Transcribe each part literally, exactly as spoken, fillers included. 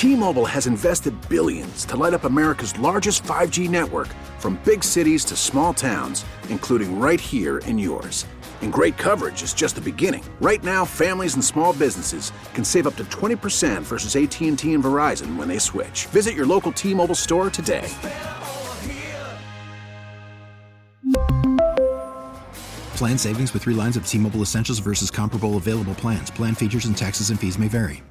T-Mobile has invested billions to light up America's largest five G network, from big cities to small towns, including right here in yours. And great coverage is just the beginning. Right now, families and small businesses can save up to twenty percent versus A T and T and Verizon when they switch. Visit your local T-Mobile store today. Plan savings with three lines of T-Mobile Essentials versus comparable available plans. Plan features and taxes and fees may vary.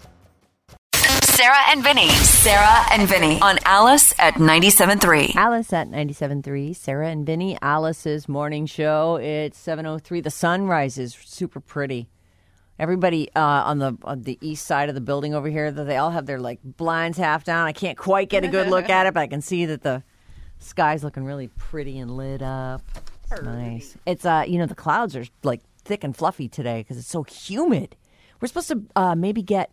Sarah and Vinny. Sarah and Vinny on Alice at ninety-seven point three. Alice at ninety-seven point three. Sarah and Vinny, Alice's morning show. It's seven oh three. The sun rises super pretty. Everybody uh, on the on the east side of the building over here, they all have their like blinds half down. I can't quite get a good look at it, but I can see that the sky's looking really pretty and lit up. It's nice. It's uh, you know, the clouds are like thick and fluffy today because it's so humid. We're supposed to uh, maybe get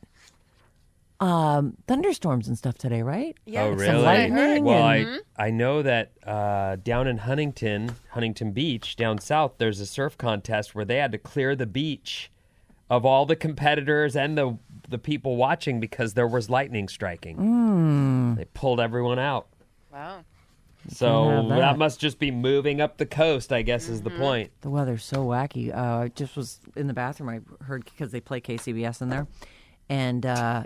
um, thunderstorms and stuff today, right? Yeah. Oh, Some really? lightning Well, I, and- I know that uh, down in Huntington, Huntington Beach, down south, there's a surf contest where they had to clear the beach of all the competitors and the the people watching because there was lightning striking. Mm. They pulled everyone out. Wow. So have that. that. must just be moving up the coast, I guess, is the point. The weather's so wacky. Uh, I just was in the bathroom. I heard because they play K C B S in there. And uh,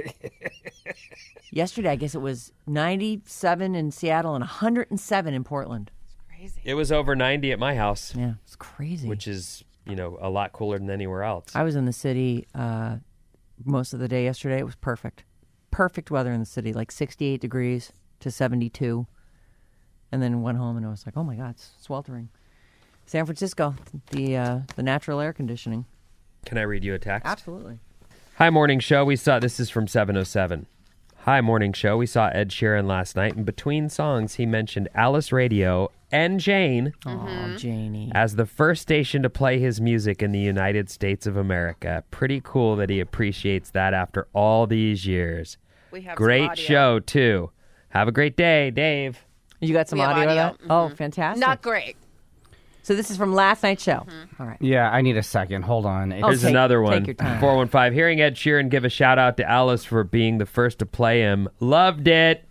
yesterday, I guess it was ninety-seven in Seattle and one hundred seven in Portland. Crazy. It was over ninety at my house, Yeah, it's crazy. which is, you know, a lot cooler than anywhere else. I was in the city uh, most of the day yesterday. It was perfect. Perfect weather in the city, like sixty-eight degrees to seventy-two. And then went home and I was like, oh, my God, it's sweltering. San Francisco, the uh, the natural air conditioning. Can I read you a text? Absolutely. Hi, morning show. We saw, this is from seven oh seven. Hi, morning show. We saw Ed Sheeran last night, and between songs, he mentioned Alice Radio and Jane Oh, Janie. as the first station to play his music in the United States of America. Pretty cool that he appreciates that after all these years. We have some Great audio. show, too. Have a great day, Dave. You got some We have audio, of audio. that? Oh, fantastic. Not great. So this is from last night's show. All right. Yeah, I need a second. Hold on. It- Oh, Here's take- another take one. your time. four one five. Hearing Ed Sheeran give a shout out to Alice for being the first to play him. Loved it.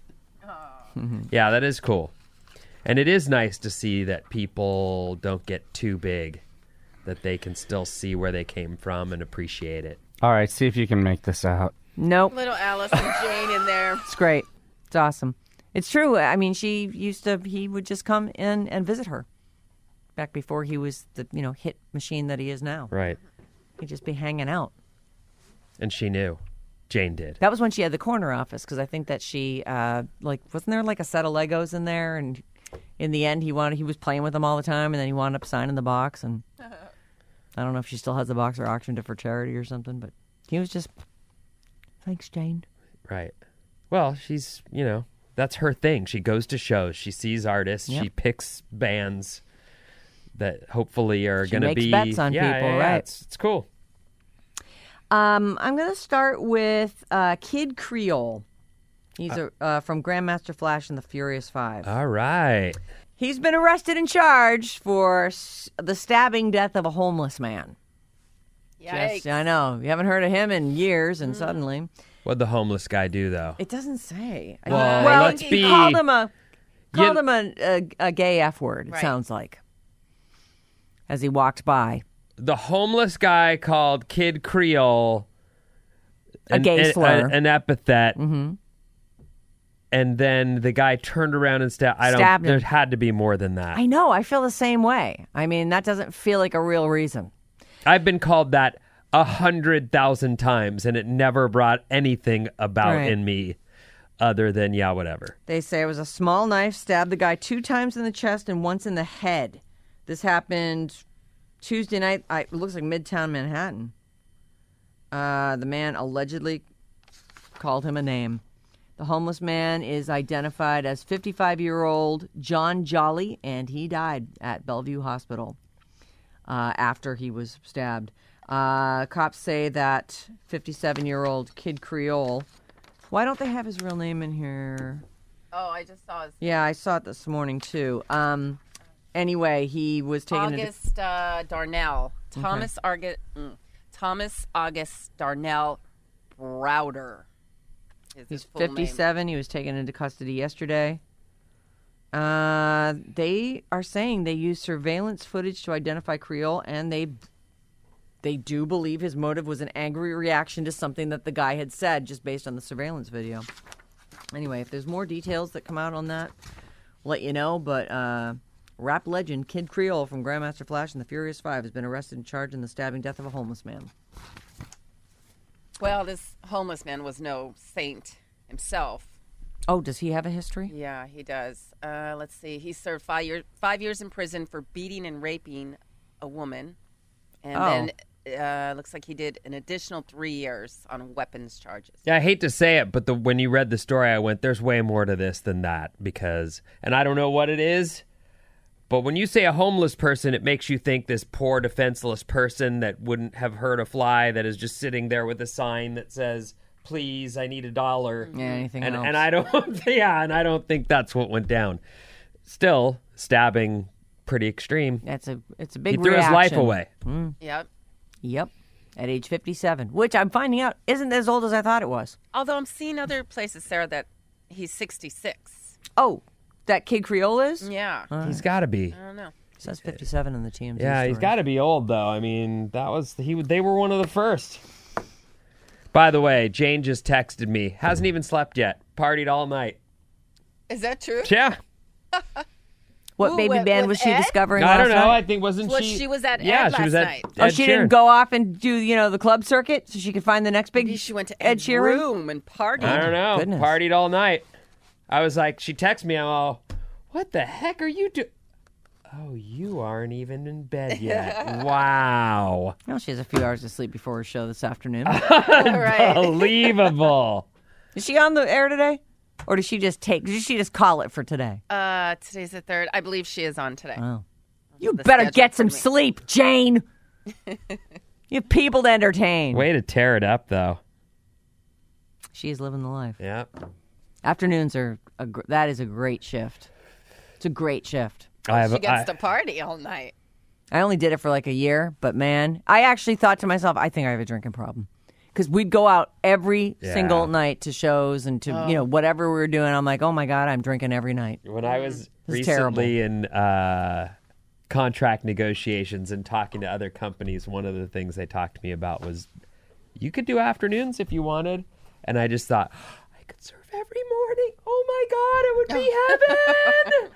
Yeah, that is cool. And it is nice to see that people don't get too big, that they can still see where they came from and appreciate it. All right, see if you can make this out. Nope. Little Alice and Jane in there. It's great. It's awesome. It's true. I mean, she used to, he would just come in and visit her back before he was the, you know, hit machine that he is now. Right. He'd just be hanging out. And she knew. Jane did. That was when she had the corner office because I think that she, uh, like, wasn't there like a set of Legos in there? And in the end, he wanted, he was playing with them all the time and then he wound up signing the box. And I don't know if she still has the box or auctioned it for charity or something, but he was just, thanks, Jane. Right. Well, she's, you know, that's her thing. She goes to shows. She sees artists. Yep. She picks bands that hopefully are She going to makes be... bets on yeah, people, yeah, yeah. right. It's, it's cool. Um, I'm going to start with uh, Kid Creole. He's a, uh, from Grandmaster Flash and the Furious Five. All right. He's been arrested and charged for s- the stabbing death of a homeless man. Yikes. Just, I know. You haven't heard of him in years, and suddenly... What'd the homeless guy do, though? It doesn't say. I- Well, well let's he be- called him a, You- called him a, a, a gay F word, it Right. sounds like, as he walked by. The homeless guy called Kid Creole A gay slur. an epithet. Mm-hmm. And then the guy turned around and stabbed. I don't. Stabbed him. There had to be more than that. I know. I feel the same way. I mean, that doesn't feel like a real reason. I've been called that a hundred thousand times, and it never brought anything about Right. in me other than yeah, whatever. They say it was a small knife, stabbed the guy two times in the chest and once in the head. This happened Tuesday night. I, it looks like Midtown Manhattan. Uh, the man allegedly called him a name. The homeless man is identified as fifty-five-year-old John Jolly, and he died at Bellevue Hospital uh, after he was stabbed. Uh, cops say that fifty-seven-year-old Kid Creole. Why don't they have his real name in here? Oh, I just saw his Yeah, I saw it this morning too. Um, anyway, he was taken. into- August uh, Darnell. Thomas Argit, mm, Thomas August Darnell Browder. Is He's his full name. fifty-seven. He was taken into custody yesterday. Uh, they are saying they used surveillance footage to identify Creel, and they they do believe his motive was an angry reaction to something that the guy had said, just based on the surveillance video. Anyway, if there's more details that come out on that, we'll let you know. But uh, rap legend Kid Creole from Grandmaster Flash and the Furious Five has been arrested and charged in the stabbing death of a homeless man. Well, this homeless man was no saint himself. Oh, does he have a history? Yeah, he does. Uh, let's see. He served five years five years in prison for beating and raping a woman, and Oh. then uh, looks like he did an additional three years on weapons charges. Yeah, I hate to say it, but the when you read the story, I went, "There's way more to this than that." Because, and I don't know what it is, but when you say a homeless person, it makes you think this poor, defenseless person that wouldn't have hurt a fly, that is just sitting there with a sign that says, "Please, I need a dollar." Yeah, anything and, else. and I don't, yeah, and I don't think that's what went down. Still, stabbing, pretty extreme. That's a it's a big He threw reaction. his life away. Yep. Yep. At age fifty-seven, which I'm finding out isn't as old as I thought it was. Although I'm seeing other places, Sarah, that he's sixty-six. Oh, that Kid Creole is? Yeah. He's got to be. I don't know. It says fifty-seven in the T M Z Yeah, he's story. got to be old though. I mean, that was he. They were one of the first. By the way, Jane just texted me. Hasn't even slept yet. Partied all night. Is that true? Yeah. What Ooh, baby with- band with was she Ed? discovering I last don't know. night? I think wasn't Well, she? she was at yeah, Ed she was last at. night. Ed Oh, she Sheeran. didn't go off and do, you know, the club circuit so she could find the next big Maybe she went to Ed Ed Sheeran? room and partied. I don't know. Goodness. Partied all night. I was like, she texted me. I'm all, what the heck are you doing? Oh, you aren't even in bed yet. Wow. Well, she has a few hours of sleep before her show this afternoon. Right. Unbelievable. Is she on the air today? Or did she just take, did she just call it for today? Uh, today's the third. I believe she is on today. Oh. You the better schedule get for some me. sleep, Jane. You have people to entertain. Way to tear it up, though. She is living the life. Yeah. Afternoons are, a, gr- that is a great shift. It's a great shift. I have. She gets I- to party all night. I only did it for like a year, but man, I actually thought to myself, I think I have a drinking problem. Because we'd go out every Yeah. single night to shows and to, you know, whatever we were doing. I'm like, oh my God, I'm drinking every night. When I was This is terrible. recently in uh, contract negotiations and talking to other companies, one of the things they talked to me about was you could do afternoons if you wanted. And I just thought, I could serve every morning. Oh my God, it would be heaven.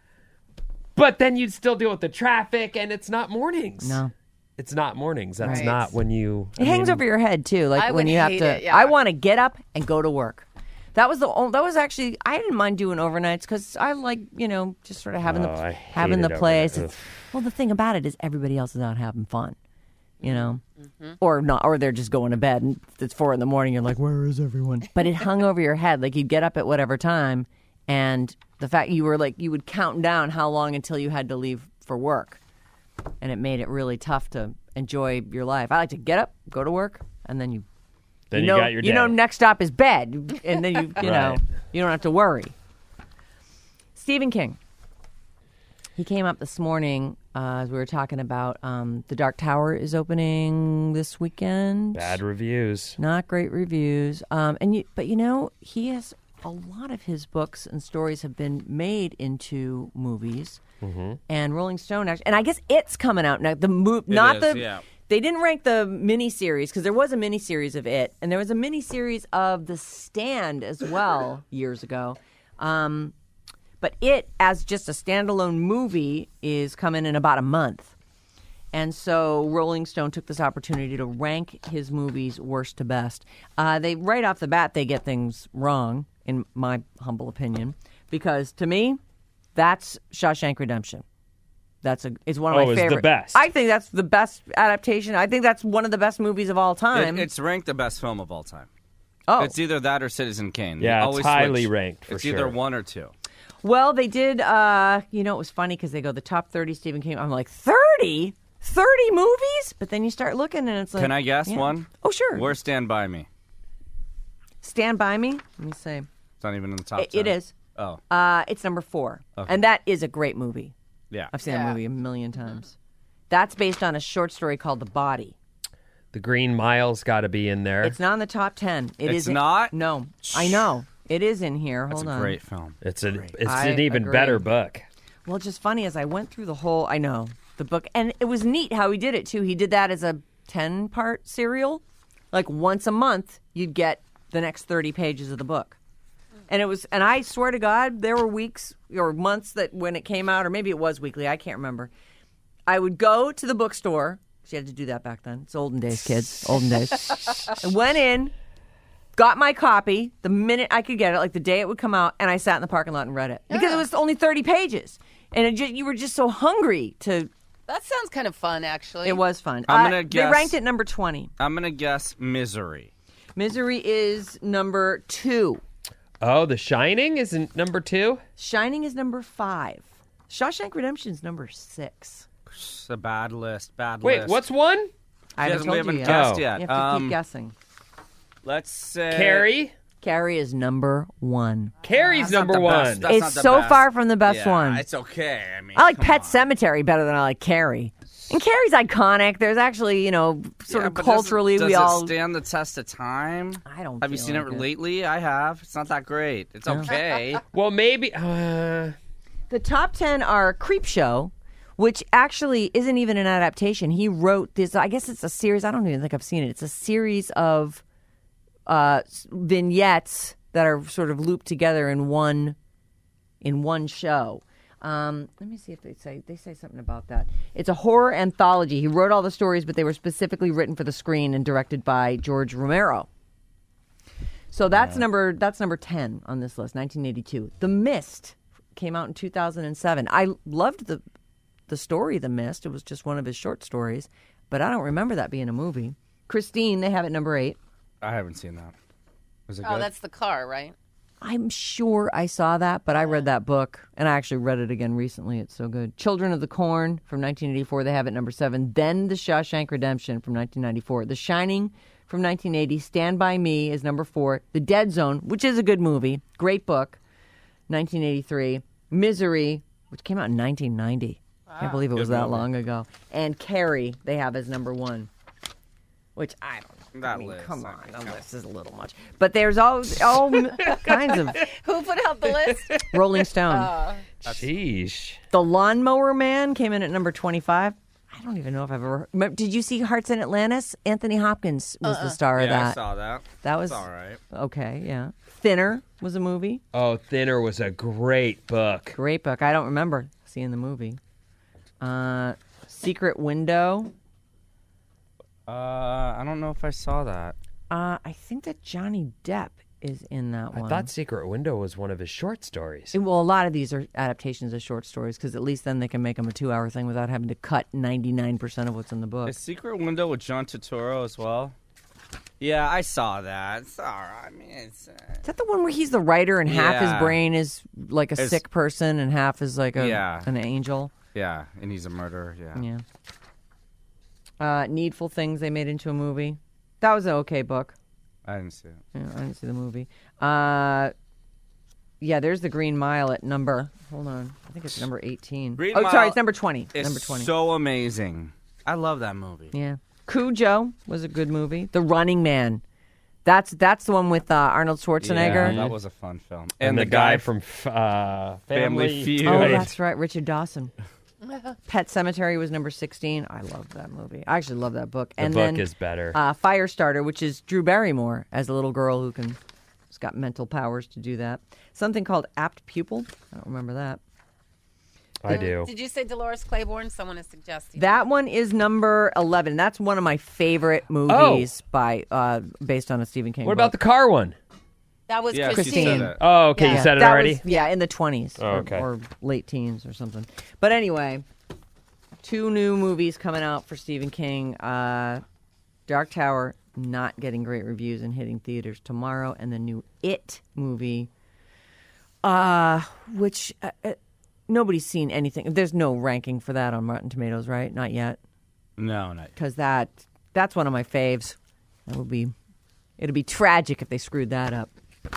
But then you'd still deal with the traffic, and it's not mornings. No. It's not mornings. That's Right. not when you. It hangs over your head too, like I when would you have hate to. it, yeah. I want to get up and go to work. That was the only, that was actually I didn't mind doing overnights because I like you know just sort of having Oh, the I having the hated place. overnight. It's- well, the thing about it is everybody else is out having fun, you know, Mm-hmm. or not, or they're just going to bed and it's four in the morning. You're like, where is everyone? But it hung over your head, like you'd get up at whatever time, and the fact you were like you would count down how long until you had to leave for work, and it made it really tough to enjoy your life. I like to get up, go to work, and then you. Then you you know, got your you know, day. next stop is bed, and then you, you know, Right. you don't have to worry. Stephen King. He came up this morning uh, as we were talking about um, The Dark Tower is opening this weekend. Bad reviews. Not great reviews. Um, and you, but you know, he has a lot of his books and stories have been made into movies. Mm-hmm. And Rolling Stone, actually, and I guess it's coming out now. The move, not is, the. yeah. They didn't rank the miniseries because there was a miniseries of it, and there was a miniseries of The Stand as well years ago. Um, but it, as just a standalone movie, is coming in about a month. And so Rolling Stone took this opportunity to rank his movies worst to best. Uh, they right off the bat they get things wrong, in my humble opinion, because to me, that's Shawshank Redemption. That's a it's one of Oh, my it's the favorite. best. I think that's the best adaptation. I think that's one of the best movies of all time. It, it's ranked the best film of all time. oh, It's either that or Citizen Kane. They Yeah, it's always highly switch. ranked, for It's sure. either one or two. well, they did. Uh, you know, it was funny because they go the top thirty Stephen King. I'm like thirty, thirty movies, but then you start looking and it's like. Can I guess yeah. one? Oh, sure. Where's Stand By Me? Stand By Me. Let me say. It's not even in the top It, ten. it is. Oh, Uh, it's number four, Okay. and that is a great movie. yeah. I've seen that Yeah. movie a million times. That's based on a short story called The Body. The Green Mile's got to be in there. It's not in the top ten. It It's isn't- not? No, I know it is in here. That's Hold a on. great film. It's a, it's I an even agree. better book. Well, just funny as I went through the whole, I know the book, and it was neat how he did it too. He did that as a ten-part serial, like once a month you'd get the next thirty pages of the book, and it was. And I swear to God, there were weeks or months that when it came out, or maybe it was weekly, I can't remember. I would go to the bookstore. She had to do that back then. It's olden days, kids. Olden days. I went in, got my copy the minute I could get it, like the day it would come out, and I sat in the parking lot and read it because it was only thirty pages. And it just, you were just so hungry to. That sounds kind of fun, actually. It was fun. I'm Uh, gonna They guess- ranked it number twenty. I'm gonna guess Misery. Misery is number two. Oh, The Shining isn't number two? Shining is number five. Shawshank Redemption is number six. It's a bad list. Bad Wait, list. what's one? I haven't Yes, told we haven't you yet. guessed Oh. yet. You have to Um, keep guessing. Let's say Carrie? Carrie is number one. Carrie's That's not number the one. best. That's It's not the so best. far from the best Yeah, one. It's okay. I mean, I like come Pet on. Cemetery better than I like Carrie. And Carrie's iconic. There's actually, you know, sort Yeah, of but does it- culturally, does we it all. stand the test of time? I don't. Have you feel seen like it lately? I have. It's not that great. It's okay. Well, maybe. Uh, The top ten are Creepshow, which actually isn't even an adaptation. He wrote this. I guess it's a series. I don't even think I've seen it. It's a series of uh, vignettes that are sort of looped together in one in one show. Um, let me see if they say they say something about that. It's a horror anthology. He wrote all the stories, but they were specifically written for the screen and directed by George Romero. So that's number that's number ten on this list, nineteen eighty-two. The Mist came out in two thousand seven. I loved the the story The Mist. It was just one of his short stories, but I don't remember that being a movie. Christine, they have it number eight. I haven't seen that. Was it Oh, good? that's the car, right? I'm sure I saw that, but I read that book, and I actually read it again recently. It's so good. Children of the Corn from nineteen eighty-four, they have it number seven. Then The Shawshank Redemption from nineteen ninety-four. The Shining from nineteen eighty. Stand By Me is number four. The Dead Zone, which is a good movie, great book, nineteen eighty-three. Misery, which came out in nineteen ninety. I can't believe it was Good that movie. long ago. And Carrie, they have as number one, which I don't know. That I mean, list, come I on, mean, the come list is a little much. But there's all, all kinds of Who put out the list? Rolling Stone. sheesh. The Lawnmower Man came in at number twenty-five. I don't even know if I've ever. Did you see Hearts in Atlantis? Anthony Hopkins was the star of yeah, I that. saw that. That was It's all right. okay. Yeah, Thinner was a movie. Oh, Thinner was a great book. Great book. I don't remember seeing the movie. Uh, Secret Window. Uh, I don't know if I saw that. Uh, I think that Johnny Depp is in that I one. thought Secret Window was one of his short stories. Well, a lot of these are adaptations of short stories because at least then they can make them a two-hour thing without having to cut ninety-nine percent of what's in the book. Is Secret Window with John Turturro as well? Yeah, I saw that. It's all right. I mean, it's. Uh, Is that the one where he's the writer and half his Yeah. brain is like a It's- sick person and half is like a Yeah. an angel? yeah, and he's a murderer. Yeah. Yeah. Uh, Needful Things they made into a movie. That was an okay book. I didn't see it. Yeah, I didn't see the movie. Uh, yeah, there's the Green Mile at number. Hold on, I think it's number eighteen. Green oh, Mile sorry, it's number twenty. It's Number twenty. so amazing. I love that movie. Yeah. Cujo was a good movie. The Running Man. That's that's the one with uh, Arnold Schwarzenegger. Yeah, that was a fun film. And, the, guy, from f- uh, Family Family, Feud. Oh, Right. that's right, Richard Dawson. Pet Cemetery was number sixteen. I love that movie. I actually love that book. The and book then, is better. Uh, Firestarter, which is Drew Barrymore as a little girl who can, has got mental powers to do that. Something called Apt Pupil. I don't remember that. I do. Did you say Dolores Claiborne? Someone is suggesting. That one is number eleven. That's one of my favorite movies by uh, based on a Stephen King. What about the book. car one? That was Yeah, she Christine. said it. Oh, okay. Yeah. You said it That already? was- yeah, in the twenties Oh, or, okay. or late teens or something. But anyway, two new movies coming out for Stephen King. Uh, Dark Tower not getting great reviews and hitting theaters tomorrow, and the new It movie, uh, which uh, uh, nobody's seen anything. There's no ranking for that on Rotten Tomatoes, right? Not yet, No, not. because that that's one of my faves. That would be it'd be tragic if they screwed that up.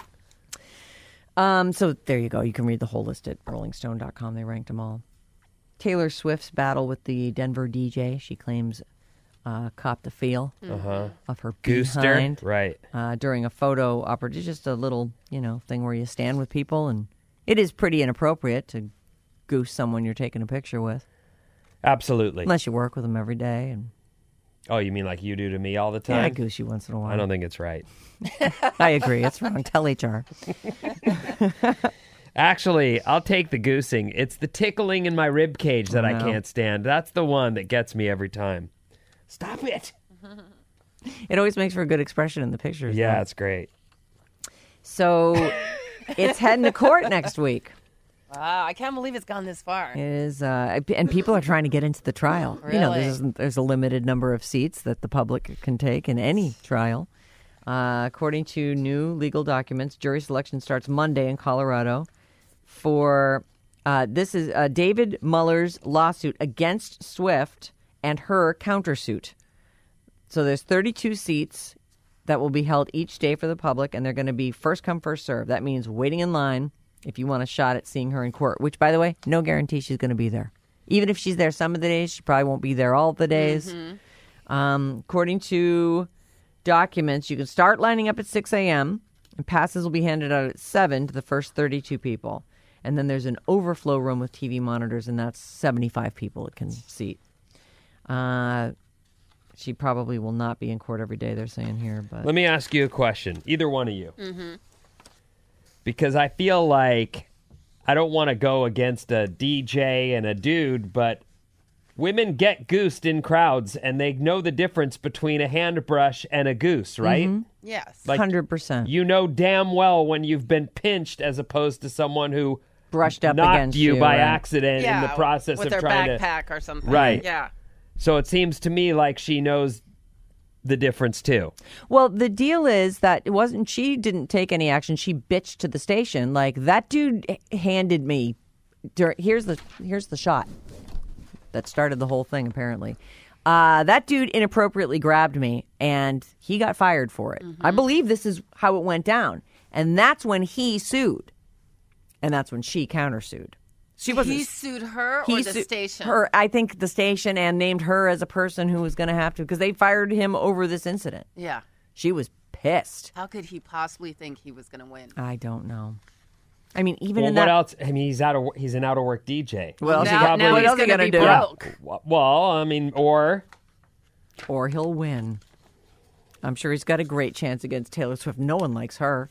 Um, so there you go. You can read the whole list at rolling stone dot com. They ranked them all. Taylor Swift's battle with the Denver D J. She claims uh, copped a feel Uh-huh. of her Goosed her? behind Right. uh, during a photo opportunity. Just a little, you know, thing where you stand with people, and it is pretty inappropriate to goose someone you're taking a picture with, Absolutely. unless you work with them every day. And Oh, you mean like you do to me all the yeah, I time? goose you once in a while. I don't think it's right. I agree. It's wrong. Tell H R. Actually, I'll take the goosing. It's the tickling in my rib cage that I Wow. can't stand. That's the one that gets me every time. Stop it. It always makes for a good expression in the pictures. Yeah, though. it's great. So it's heading to court next week. Wow, I can't believe it's gone this far. It is, uh, and people are trying to get into the trial. You know, Really? there's, there's a limited number of seats that the public can take in any trial. Uh, according to new legal documents, jury selection starts Monday in Colorado for, uh, this is uh, David Mueller's lawsuit against Swift and her countersuit. So there's thirty-two seats that will be held each day for the public, and they're going to be first come, first serve. That means waiting in line if you want a shot at seeing her in court, which, by the way, no guarantee she's going to be there. Even if she's there some of the days, she probably won't be there all the days. Um, according to documents, you can start lining up at six a.m., and passes will be handed out at seven to the first thirty-two people. And then there's an overflow room with T V monitors, and that's seventy-five people it can seat. Uh, she probably will not be in court every day, they're saying here. But Let me ask you a question, either one of you. Mm-hmm. Because I feel like I don't want to go against a D J and a dude, but women get goosed in crowds, and they know the difference between a handbrush and a goose, right? Yes. Like, one hundred percent. you know damn well when you've been pinched as opposed to someone who Brushed up knocked against you you, by right. accident yeah, in the process with of their trying to. backpack or something. Right. Yeah. So it seems to me like she knows the difference too. Well, the deal is that it wasn't, she didn't take any action. She bitched to the station. Like, that dude h- handed me, dur- here's the here's the shot that started the whole thing, apparently. Uh, that dude inappropriately grabbed me, and he got fired for it. I believe this is how it went down. And that's when he sued. And that's when she countersued. She wasn't. He sued her or he the su- station? Her, I think the station, and named her as a person who was going to have to, because they fired him over this incident. Yeah. She was pissed. How could he possibly think he was going to win? I don't know. I mean, even Well, in what that. else? I mean, he's out of he's an out of work D J. What else he now, got- now what he's else he going to gonna be do? broke. Well, I mean, or Or he'll win. I'm sure he's got a great chance against Taylor Swift. No one likes her.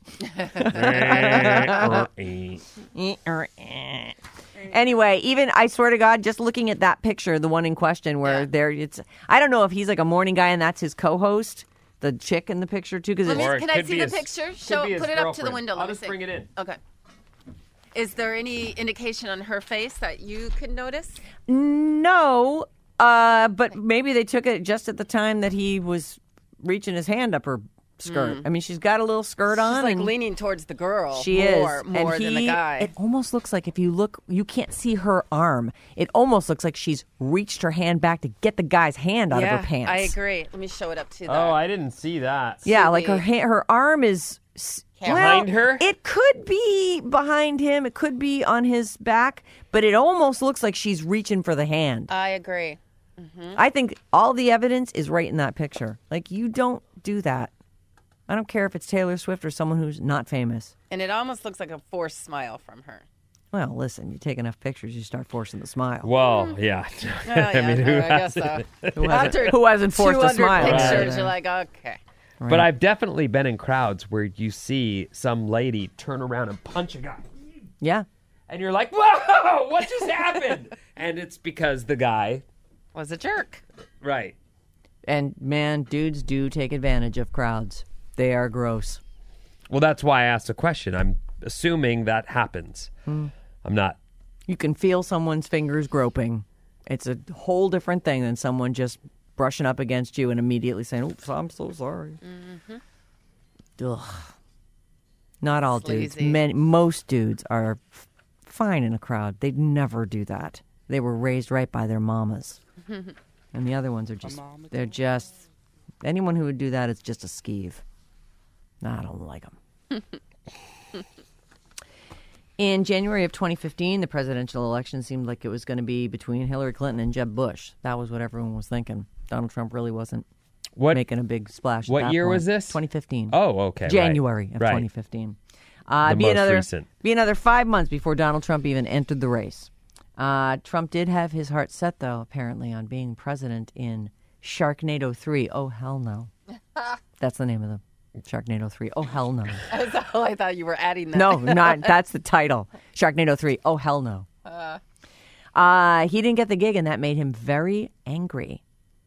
Anyway, even I swear to God, just looking at that picture, the one in question where Yeah. there, it's I don't know if he's like a morning guy and that's his co-host, the chick in the picture too, because Let me, Or it can I could see be the his- picture? could Show, be his put it up to the girlfriend. window. Let I'll me just see. bring it in. Okay. Is there any indication on her face that you could notice? no, uh, but maybe they took it just at the time that he was reaching his hand up her skirt. I mean, she's got a little skirt on. She's like and leaning towards the girl. She more, is more and than he, the guy. It almost looks like if you look, you can't see her arm. It almost looks like she's reached her hand back to get the guy's hand out yeah, of her pants. I agree. Let me show it up to the. oh, I didn't see that. Yeah, See like her the- hand, her arm is s- Behind well, her? It could be behind him. It could be on his back, but it almost looks like she's reaching for the hand. I agree. I think all the evidence is right in that picture. Like, you don't do that. I don't care if it's Taylor Swift or someone who's not famous. And it almost looks like a forced smile from her. Well, listen, you take enough pictures, you start forcing the smile. Well, yeah. Oh, yeah, I mean, who I guess hasn't? so. Who hasn't, After who hasn't forced a two hundred smile? pictures, Right. you're like, okay. But I've definitely been in crowds where you see some lady turn around and punch a guy. Yeah. And you're like, whoa, what just happened? And it's because the guy. Was a jerk. Right. And man, dudes do take advantage of crowds. They are gross. Well, that's why I asked a question. I'm assuming that happens. I'm not. You can feel someone's fingers groping. It's a whole different thing than someone just brushing up against you and immediately saying, oops, I'm so sorry. Ugh. Not all dudes. Sleazy. Many, most dudes are f- fine in a crowd. They'd never do that. They were raised right by their mamas. And the other ones are just, they're just, anyone who would do that is just a skeeve. I don't like them. In January of twenty fifteen, the presidential election seemed like it was going to be between Hillary Clinton and Jeb Bush. That was what everyone was thinking. Donald Trump really wasn't What making a big splash. at What that year point. was this? twenty fifteen. Oh, okay. right. January of Right. twenty fifteen. Uh, The be most another recent. be another five months before Donald Trump even entered the race. Uh, Trump did have his heart set, though, apparently, on being president in Sharknado three. Oh, hell no. That's the name of the Sharknado three. Oh, hell no. Oh, I thought you were adding that. No, not that's the title. Sharknado three. Oh, hell no. Uh. Uh, he didn't get the gig, and that made him very angry.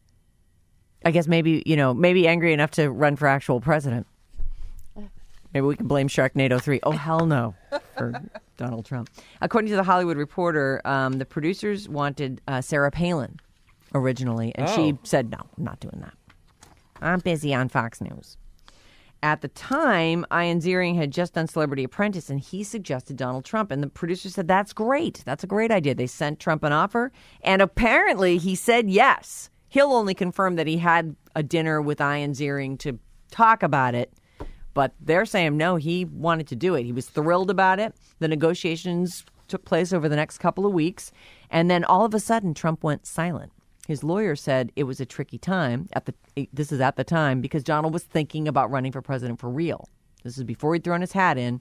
I guess maybe, you know, maybe angry enough to run for actual president. Maybe we can blame Sharknado three. Oh, hell no, for Donald Trump. According to the Hollywood Reporter, um, the producers wanted uh, Sarah Palin originally, and she Oh. said, no, I'm not doing that. I'm busy on Fox News. At the time, Ian Ziering had just done Celebrity Apprentice, and he suggested Donald Trump. And the producer said, that's great. That's a great idea. They sent Trump an offer, and apparently he said yes. He'll only confirm that he had a dinner with Ian Ziering to talk about it. But they're saying, no, he wanted to do it. He was thrilled about it. The negotiations took place over the next couple of weeks. And then all of a sudden, Trump went silent. His lawyer said it was a tricky time. At the This is at the time because Donald was thinking about running for president for real. This is before he'd thrown his hat in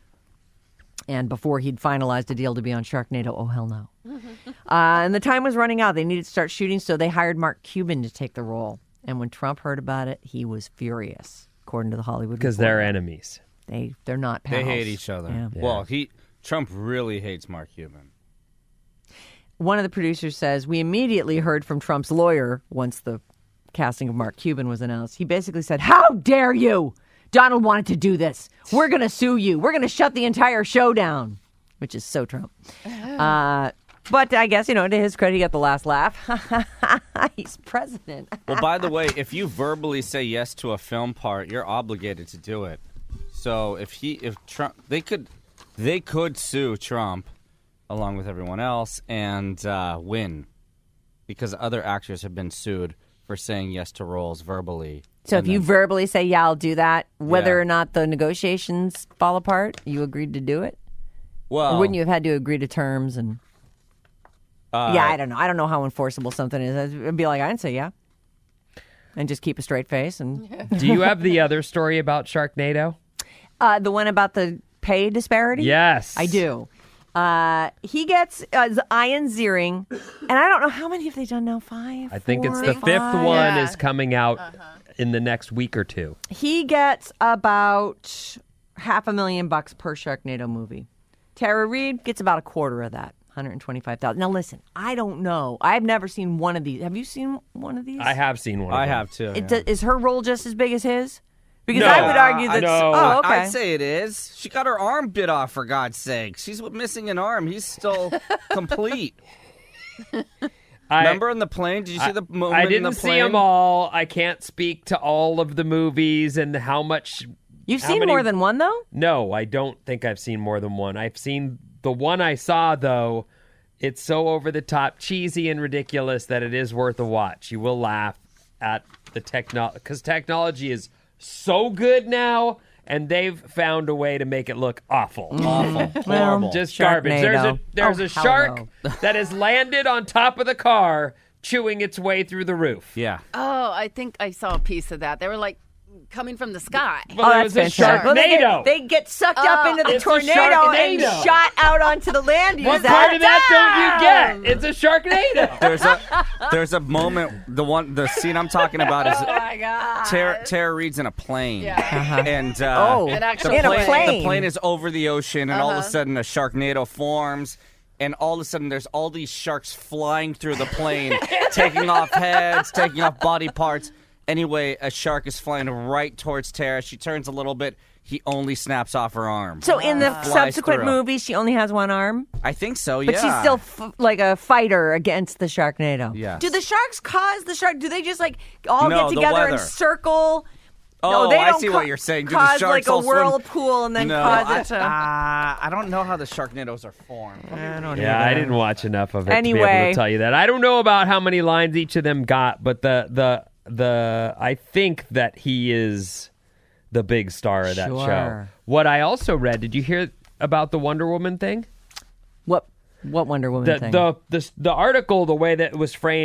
and before he'd finalized a deal to be on Sharknado. Oh, hell no. uh, and the time was running out. They needed to start shooting, so they hired Mark Cuban to take the role. And when Trump heard about it, he was furious, according to the Hollywood Because Reporter. they're enemies. They, they're not pals. They hate each other. Yeah. Well, he Trump really hates Mark Cuban. One of the producers says, we immediately heard from Trump's lawyer once the casting of Mark Cuban was announced. He basically said, how dare you? Donald wanted to do this. We're going to sue you. We're going to shut the entire show down, which is so Trump. Uh, but I guess, you know, to his credit, he got the last laugh. He's president. Well, by the way, if you verbally say yes to a film part, you're obligated to do it. So if he, if Trump, they could, they could sue Trump along with everyone else and uh, win because other actors have been sued for saying yes to roles verbally. So And if you then- verbally say, yeah, I'll do that, whether Yeah. or not the negotiations fall apart, you agreed to do it? well, Or wouldn't you have had to agree to terms and... uh, Yeah, I don't know. I don't know how enforceable something is. I'd be like, I didn't say yeah. And just keep a straight face. And Do you have the other story about Sharknado? uh, the one about the pay disparity? Yes. I do. Uh, he gets uh, Ian Ziering, and I don't know how many have they done now? Five? I think it's Four? the fifth Five? one Yeah. is coming out in the next week or two. He gets about half a million bucks per Sharknado movie. Tara Reid gets about a quarter of that, one hundred twenty-five thousand dollars. Now listen, I don't know. I've never seen one of these. Have you seen one of these? I have seen one. Of I them. have too. It yeah. do- is her role just as big as his? Because No. I would argue that. No. Oh, okay. I'd say it is. She got her arm bit off, for God's sake. She's missing an arm. He's still complete. I, Remember in the plane? Did you see the moment I in didn't the see plane? them all. I can't speak to all of the movies and how much. You've how seen many- more than one, though? No, I don't think I've seen more than one. I've seen the one I saw, though. It's so over the top, cheesy, and ridiculous that it is worth a watch. You will laugh at the technology because technology is so good now, and they've found a way to make it look awful. Awful. Horrible. Just garbage. There's a Sharknado. there's Oh, a hell shark no. that has landed on top of the car, chewing its way through the roof. yeah. Oh, I think I saw a piece of that. They were like coming from the sky. Well, Oh, it was that's a fantastic. Well, they, Sharknado. get, they get sucked up Oh, into the it's a tornado and Sharknado. shot out onto the land. What Use part of that that don't you get? It's a Sharknado. There's a there's a moment. The one the scene I'm talking about is Oh my god! Tara, Tara Reid's in a plane, Yeah. and uh, Oh, An the actual in a plane, plane. the plane is over the ocean, and all of a Uh-huh. sudden a Sharknado forms. And all of a sudden, there's all these sharks flying through the plane, taking off heads, taking off body parts. Anyway, a shark is flying right towards Tara. She turns a little bit. He only snaps off her arm. So in the Flies subsequent through. movies, she only has one arm, I think so, but yeah. she's still f- like a fighter against the Sharknado. Yes. Do the sharks cause the shark? Do they just like all No, get the together and weather. circle? Oh, no, they I don't see ca- what you're saying. Do the cause sharks like a all swim- whirlpool and then no, cause I, it to. uh, I don't know how the Sharknadoes are formed. I don't Yeah, I didn't watch enough of it to be able Anyway. to tell you that. I don't know about how many lines each of them got, but the the the I think that he is the big star of that show. Sure. What I also read, did you hear about the Wonder Woman thing? What? What Wonder Woman The thing? the the the article, the way that it was framed,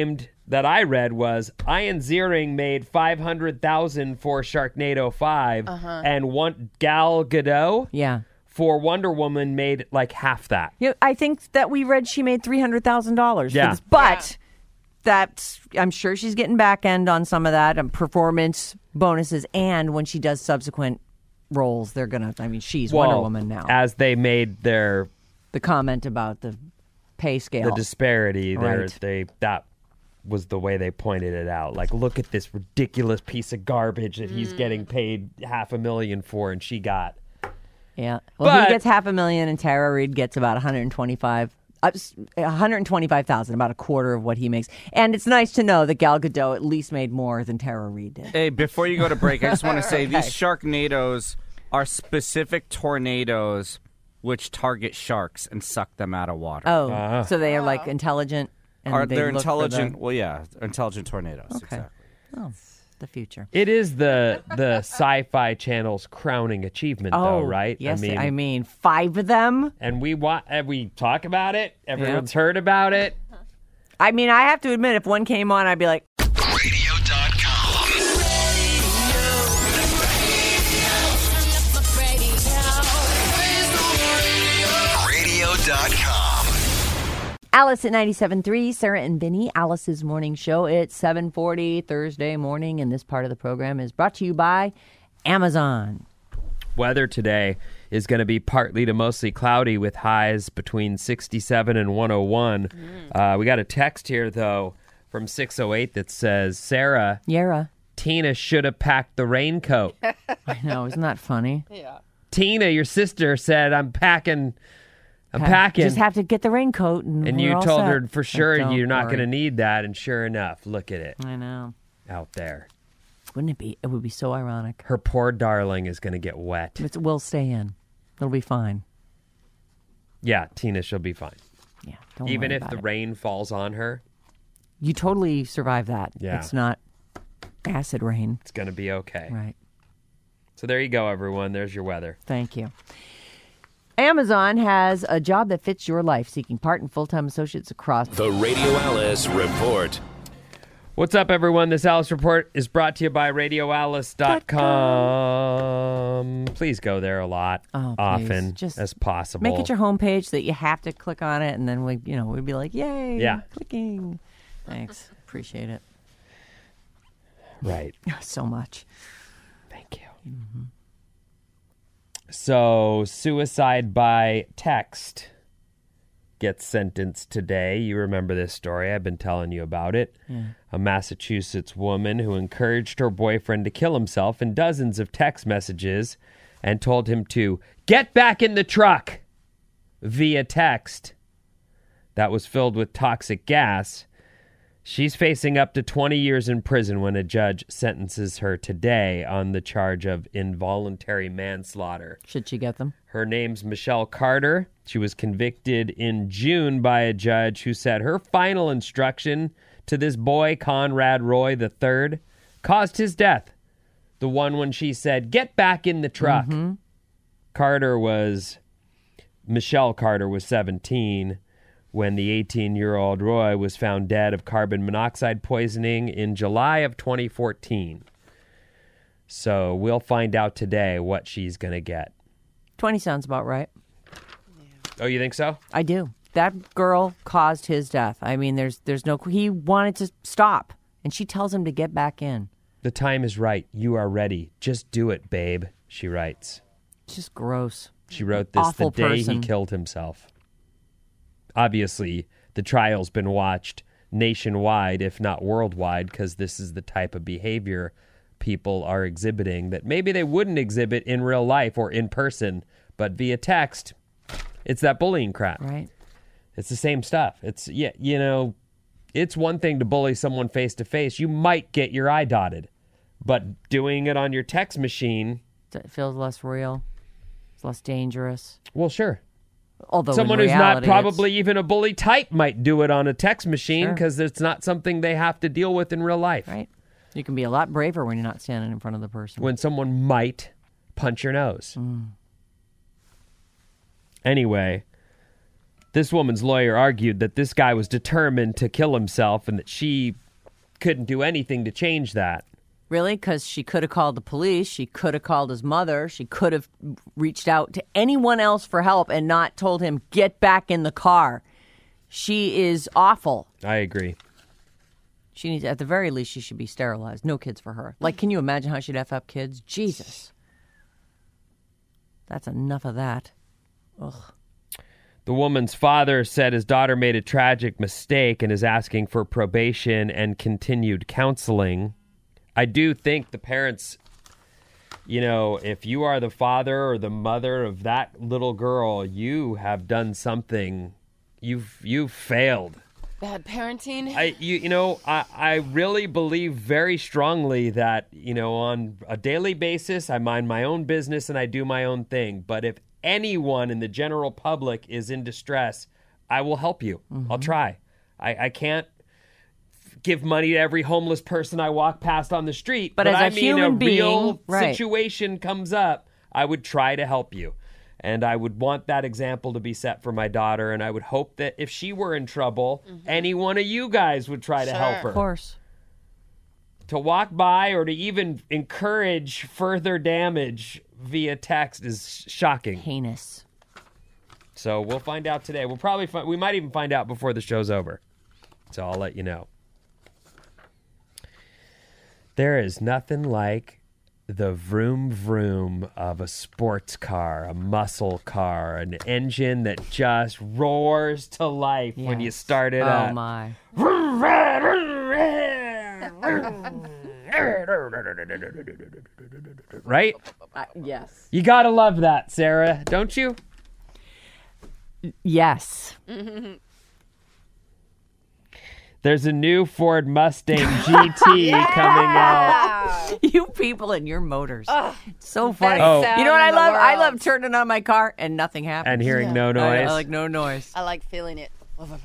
that I read was Ian Ziering made five hundred thousand for Sharknado five, Uh-huh. and one Gal Gadot Yeah. for Wonder Woman made like half that. You know, I think that we read she made three hundred thousand dollars. Yeah. For this, but that's I'm sure she's getting back end on some of that, and performance bonuses, and when she does subsequent roles, they're gonna. I mean, she's Wonder Well, Woman now. As they made their the comment about the pay scale, the disparity, there Right. they that was the way they pointed it out. Like, look at this ridiculous piece of garbage that he's getting paid half a million for, and she got. Yeah. Well, But- he gets half a million, and Tara Reid gets about one hundred twenty-five. Uh, one hundred twenty-five thousand, about a quarter of what he makes. And it's nice to know that Gal Gadot at least made more than Tara Reid did. Hey, before you go to break, I just want to say these Sharknadoes are specific tornadoes which target sharks and suck them out of water. Oh, Uh-huh. so they are like intelligent. And Are they they're look for intelligent? the- Well, yeah, intelligent tornadoes. Okay. Exactly. Oh, the future. It is the the Sci-Fi Channel's crowning achievement, Oh, though, right? Yes, I mean, five of them. and we want and we talk about it. Everyone's heard about it. I mean, I have to admit, if one came on, I'd be like, radio dot com. radio dot com. Alice at ninety-seven point three, Sarah and Vinny, Alice's morning show. It's seven forty Thursday morning, and this part of the program is brought to you by Amazon. Weather today is going to be partly to mostly cloudy with highs between sixty-seven and one oh one. Uh, we got a text here, though, from six oh eight that says, Sarah, Yara. Tina should have packed the raincoat. I know, isn't that funny? Yeah. Tina, your sister, said, I'm packing. I'm Ha- packing. Just have to get the raincoat, and, and we're you all told set. her for But sure don't you're not worry. going to need that. And sure enough, look at it I know. out there. Wouldn't it be? It would be so ironic. Her poor darling is going to get wet. It's, we'll stay in. It'll be fine. Yeah, Tina, she'll be fine. Yeah, don't Even worry if about the it. rain falls on her, You totally survive that. Yeah. It's not acid rain. it's going to be okay. Right. So there you go, everyone. There's your weather. Thank you. Amazon has a job that fits your life, seeking part and full-time associates across. The Radio Alice Report. What's up, everyone? This Alice Report is brought to you by radio alice dot com. Please go there a lot, Oh, please. often Just as possible. Make it your homepage that you have to click on it, and then we, you know, we'd be like, "Yay!" Yeah. clicking. Thanks, appreciate it Right. so much. Thank you. So, suicide by text gets sentenced today. You remember this story. I've been telling you about it. Yeah. A Massachusetts woman who encouraged her boyfriend to kill himself in dozens of text messages and told him to get back in the truck via text that was filled with toxic gas. She's facing up to twenty years in prison when a judge sentences her today on the charge of involuntary manslaughter. Should she get them? Her name's Michelle Carter. She was convicted in June by a judge who said her final instruction to this boy, Conrad Roy the third, caused his death. The one when she said, get back in the truck. Carter was, Michelle Carter was seventeen when the eighteen-year-old Roy was found dead of carbon monoxide poisoning in July of twenty fourteen. So we'll find out today what she's going to get. twenty sounds about right. Oh, you think so? I do. That girl caused his death. I mean, there's there's no. He wanted to stop, and she tells him to get back in. The time is right. You are ready. Just do it, babe, she writes. It's just gross. She wrote this Awful the day person. he killed himself. Obviously, the trial's been watched nationwide, if not worldwide, because this is the type of behavior people are exhibiting that maybe they wouldn't exhibit in real life or in person, but via text, it's that bullying crap. Right. It's the same stuff. It's, yeah, you know, it's one thing to bully someone face to face. You might get your eye dotted, but doing it on your text machine, It feels less real. It's less dangerous. well, sure. Although Someone in who's not reality, probably even a bully type might do it on a text machine Sure. because it's not something they have to deal with in real life. it's- right. You can be a lot braver when you're not standing in front of the person. When someone might punch your nose. Mm. Anyway, this woman's lawyer argued that this guy was determined to kill himself and that she couldn't do anything to change that. Really? Because she could have called the police. She could have called his mother. She could have reached out to anyone else for help and not told him, get back in the car. She is awful. I agree. She needs, at the very least, she should be sterilized. No kids for her. Like, can you imagine how she'd F up kids? Jesus. That's enough of that. Ugh. The woman's father said his daughter made a tragic mistake and is asking for probation and continued counseling. I do think the parents, you know, if you are the father or the mother of that little girl, you have done something. You've you've failed. Bad parenting. I you you know I, I really believe very strongly that, you know, on a daily basis I mind my own business and I do my own thing. But if anyone in the general public is in distress, I will help you. Mm-hmm. I'll try. I, I can't give money to every homeless person I walk past on the street. But, but as I a mean human a being, real right. situation comes up, I would try to help you. And I would want that example to be set for my daughter. And I would hope that if she were in trouble, mm-hmm. any one of you guys would try sure. to help her. Of course. To walk by or to even encourage further damage via text is shocking. Heinous. So we'll find out today. We'll probably find, we might even find out before the show's over. So I'll let you know. There is nothing like the vroom vroom of a sports car, a muscle car, an engine that just roars to life yes. when you start it oh, up. Oh, my. Right? Uh, yes. You gotta love that, Sarah, don't you? Yes. There's a new Ford Mustang G T yeah! coming out. You people and your motors. Oh, so funny. Oh. You know what I love? I love turning on my car and nothing happens. And hearing yeah. no noise. I, I like no noise. I like feeling it.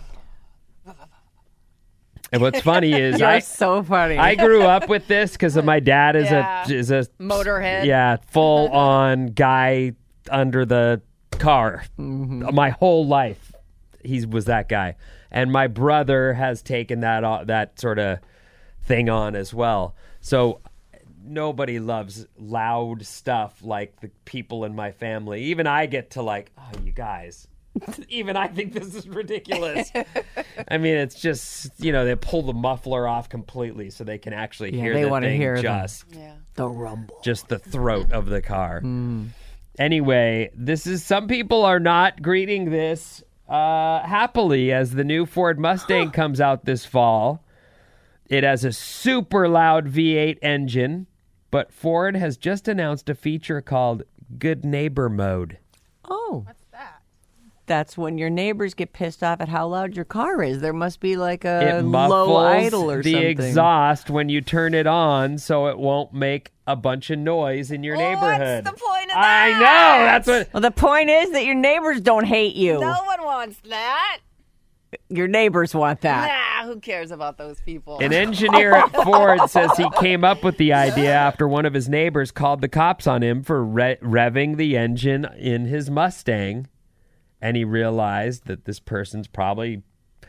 And what's funny is You're I so funny. I grew up with this because my dad is yeah. a is a motorhead. Yeah, full on guy under the car. Mm-hmm. My whole life, he was that guy. And my brother has taken that that sort of thing on as well. So nobody loves loud stuff like the people in my family. Even I get to like, oh, you guys. Even I think this is ridiculous. I mean, it's just, you know, they pull the muffler off completely so they can actually yeah, hear they the want thing to hear just the, yeah. the rumble. Just the throat of the car. Mm. Anyway, this is some people are not greeting this uh, happily as the new Ford Mustang comes out this fall. It has a super loud V eight engine, but Ford has just announced a feature called Good Neighbor Mode. Oh. What's that? That's when your neighbors get pissed off at how loud your car is. There must be like a it muffles low idle or the something. exhaust when you turn it on so it won't make a bunch of noise in your well, neighborhood. What's the point of I that? know. That's what. Well, the point is that your neighbors don't hate you. No one wants that. Your neighbors want that. Nah, who cares about those people? An engineer at Ford says he came up with the idea after one of his neighbors called the cops on him for re- revving the engine in his Mustang. And he realized that this person's probably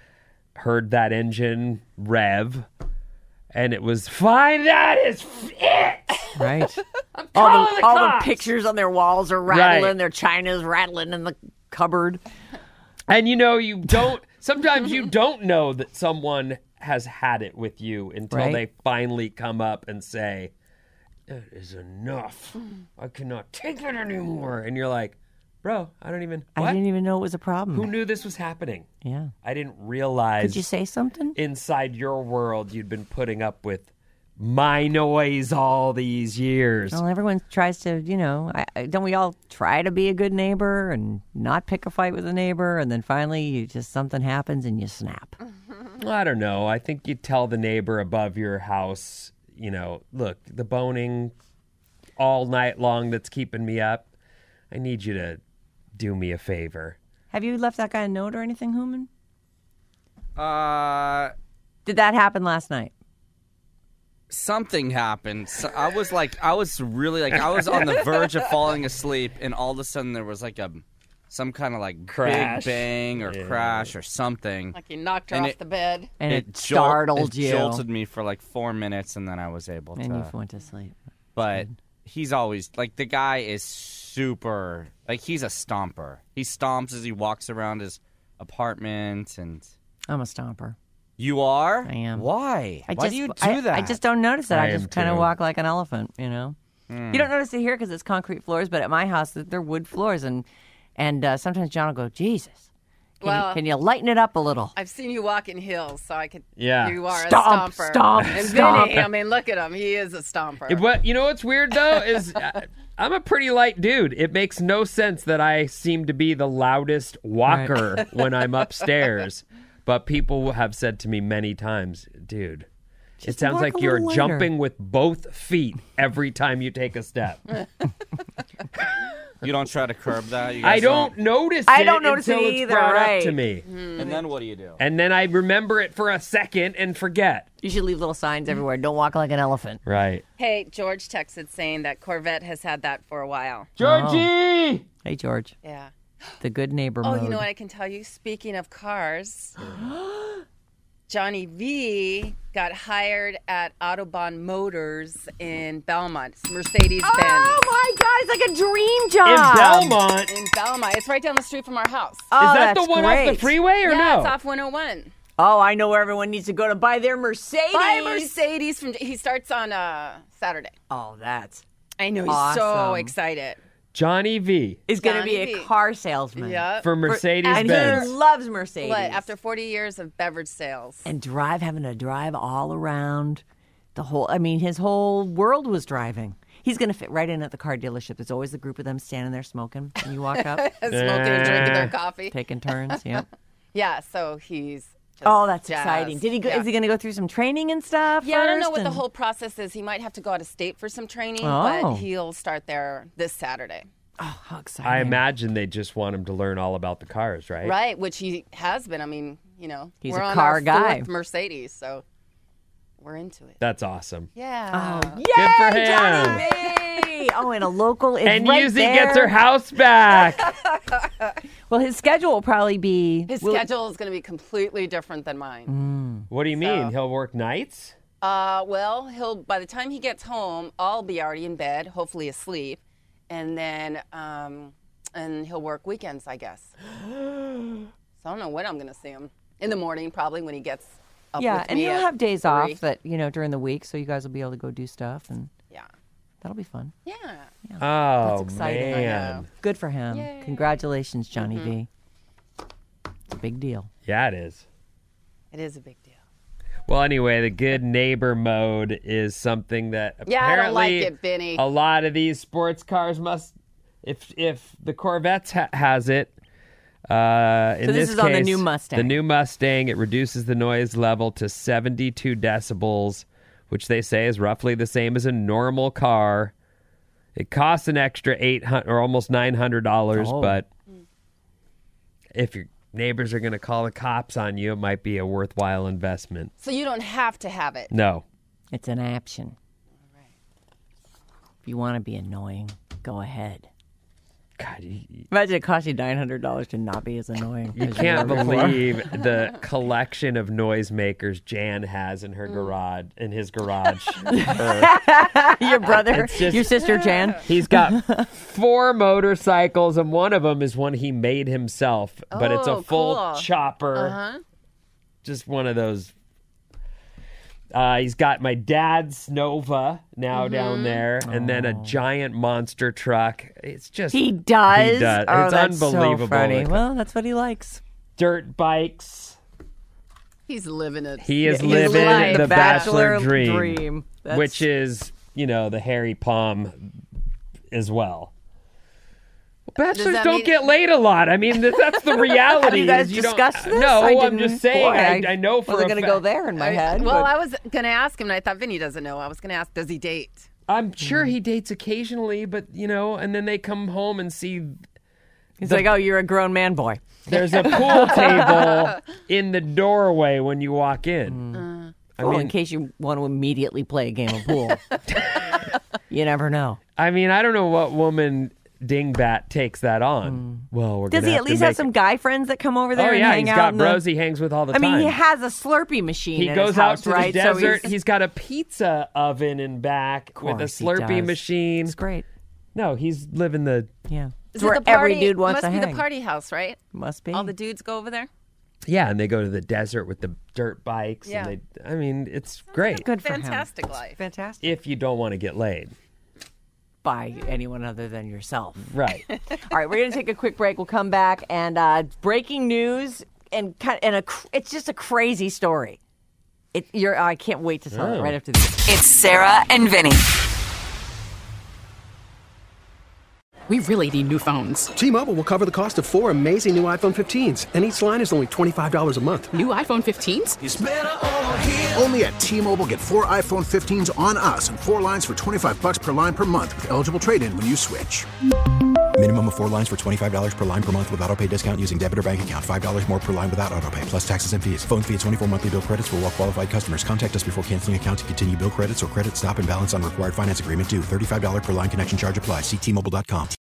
heard that engine rev. And it was fine. That is it. Right. all the, the all the pictures on their walls are rattling. Right. Their china's rattling in the cupboard. And you know, you don't, sometimes you don't know that someone has had it with you until right. they finally come up and say, it is enough. I cannot take it anymore. And you're like, bro, I don't even, what? I didn't even know it was a problem. Who knew this was happening? Yeah. I didn't realize. Could you say something? Inside your world, you'd been putting up with my noise all these years. Well, everyone tries to, you know, I, I, don't we all try to be a good neighbor and not pick a fight with a neighbor, and then finally you just something happens and you snap? Well, I don't know. I think you tell the neighbor above your house, you know, look, the boning all night long that's keeping me up, I need you to do me a favor. Have you left that guy a note or anything, Hooman? Uh, Did that happen last night? Something happened. So I was like, I was really like, I was on the verge of falling asleep, and all of a sudden there was like a some kind of like Crash. big bang or Yeah. crash or something. Like you knocked her And off it- the bed. And it, jolt- startled it you. jolted me for like four minutes, and then I was able and you to. went to sleep. But he's always like the guy is super like he's a stomper. He stomps as he walks around his apartment, and I'm a stomper. you are. I am. Why? I Why just, do you do I, that? I just don't notice it. I I, am just kind of too. walk like an elephant, you know. Hmm. You don't notice it here because it's concrete floors, but at my house they're wood floors, and and uh, sometimes John will go, Jesus, can, Well- you, can you lighten it up a little? I've seen you walk in hills, so I could. Yeah. You are Stomp, a stomper. stomp, and stomp. Vinny, I mean, look at him. He is a stomper. It- What you know? What's weird though is uh, I'm a pretty light dude. It makes no sense that I seem to be the loudest walker when I'm upstairs. But people have said to me many times, dude, it sounds walk like a you're little lighter." jumping with both feet every time you take a step. You don't try to curb that. You guys I don't notice I it don't notice until it it's either, brought right. up to me. And then what do you do? And then I remember it for a second and forget. You should leave little signs everywhere. Don't walk like an elephant. Right. Hey, George texted saying that Corvette has had that for a while. Georgie! Hey, George, Yeah. the good neighbor Oh, mode. you know what I can tell you? Speaking of cars, Johnny V got hired at Autobahn Motors in Belmont. It's Mercedes-Benz. Oh my God, it's like a dream In job. Belmont. In Belmont. It's right down the street from our house. Oh, Is that the that's one off great. the freeway or yeah, no? it's off one oh one. Oh, I know where everyone needs to go to buy their Mercedes. Buy a Mercedes from. He starts on uh, Saturday. Oh, that's I know he's so Awesome. excited. Johnny V is going to be Johnny a V. car salesman. Yeah. for Mercedes and Benz. he loves Mercedes. What? After forty years of beverage sales. and drive, having to drive all around the whole. I mean, his whole world was driving. He's going to fit right in at the car dealership. There's always a group of them standing there smoking when you walk up, Smoking and drinking their Eh. coffee. taking turns. Yep. Yeah, so he's. Just Oh, that's jazzed. exciting. Did he? Go, Yeah. Is he going to go through some training and stuff? Yeah, I don't know first what the and- whole process is. He might have to go out of state for some training, Oh. but he'll start there this Saturday. Oh, how exciting! I imagine they just want him to learn all about the cars, right? Right, which he has been. I mean, you know, He's we're a on car our guy. fourth Mercedes, so we're into it. That's awesome. Yeah. Oh, yay, Good for him. Johnny V! Oh, and a local is And right Yuzi there. gets her house back. Well, his schedule will probably be His will- schedule is going to be completely different than mine. What do you mean? So- He'll work nights? Uh, well, he'll by the time he gets home, I'll be already in bed, hopefully asleep, and then um, and he'll work weekends, I guess. So I don't know when I'm going to see him. In the morning, probably when he gets up Yeah, with and me he'll at have days three. off that you know during the week, so you guys will be able to go do stuff, and Yeah. that'll be fun. Yeah. Oh, exciting. I man. Good for him. Yay. Congratulations, Johnny Mm-hmm. V. It's a big deal. Yeah, it is. It is a big deal. Well, anyway, the good neighbor mode is something that Yeah, I don't like apparently it, Vinny. a lot of these sports cars must. If if the Corvette ha- has it, uh, in So this this is on the case, new Mustang. The new Mustang, it reduces the noise level to seventy-two decibels, which they say is roughly the same as a normal car. It costs an extra eight hundred or almost nine hundred dollars, Oh. but if your neighbors are going to call the cops on you, it might be a worthwhile investment. So you don't have to have it. No. It's an option. If you want to be annoying, go ahead. God, you, Imagine it costs you nine hundred dollars to not be as annoying. you as you can't were before. believe the collection of noisemakers Jan has in her garage, in his garage. Her- Your brother, just- your sister Jan. He's got four motorcycles, and one of them is one he made himself, but it's a Oh, full cool. chopper. Uh-huh. Just one of those. Uh, he's got my dad's Nova now Mm-hmm. down there, and then a giant monster truck. It's just He does. He does. Oh, It's that's unbelievable. So funny. Like, Well, that's what he likes. dirt bikes. He's living it. He is He's living living the, the bachelor, bachelor dream, dream. That's- which is, you know, the Harry Palm as well. Bachelors that don't mean- get laid a lot. I mean, th- that's the reality. you guys is you don't- discussed this? No, I I'm didn't- just saying. boy, I, I know for wasn't a going to fa- go there in my I- head. well, but- I was going to ask him, and I thought Vinny doesn't know. I was going to ask, does he date? I'm sure he dates occasionally, but you know, and then they come home and see He's like, oh, you're a grown man boy. there's a pool table in the doorway when you walk in. Uh, I well, mean, in case you want to immediately play a game of pool. You never know. I mean, I don't know what woman dingbat takes that on. Well, we're Does gonna he have at to least make have some guy friends that come over there Oh and yeah, hang he's out? got in the- bros he hangs with all the I mean, time. he has a Slurpee machine. He in goes his out house, to right? the So desert. he's- he's got a pizza oven in back with a course he Slurpee does. machine. It's great. No, he's living the Yeah. Is It's it where the party? every dude wants must to be hang. the party house, right? Must be. All the dudes go over there. Yeah, and they go to the desert with the dirt bikes. Yeah. And they, I mean, it's great. Good for him. Fantastic life. Fantastic. If you don't want to get laid. By anyone other than yourself. Right. All right, we're going to take a quick break. We'll come back and uh, breaking news and kind and a cr- it's just a crazy story. It, you're, I can't wait to tell it Oh. right after this. It's Sarah and Vinny. We really need new phones. T-Mobile will cover the cost of four amazing new iPhone fifteens, and each line is only twenty-five dollars a month. New iPhone fifteens? Only at T-Mobile, get four iPhone fifteens on us and four lines for twenty-five bucks per line per month with eligible trade-in when you switch. Minimum of four lines for twenty-five dollars per line per month with autopay discount using debit or bank account. five dollars more per line without autopay, plus taxes and fees. Phone fee at twenty-four monthly bill credits for well-qualified customers. Contact us before canceling account to continue bill credits or credit stop and balance on required finance agreement due. thirty-five dollars per line connection charge applies. See T Mobile dot com.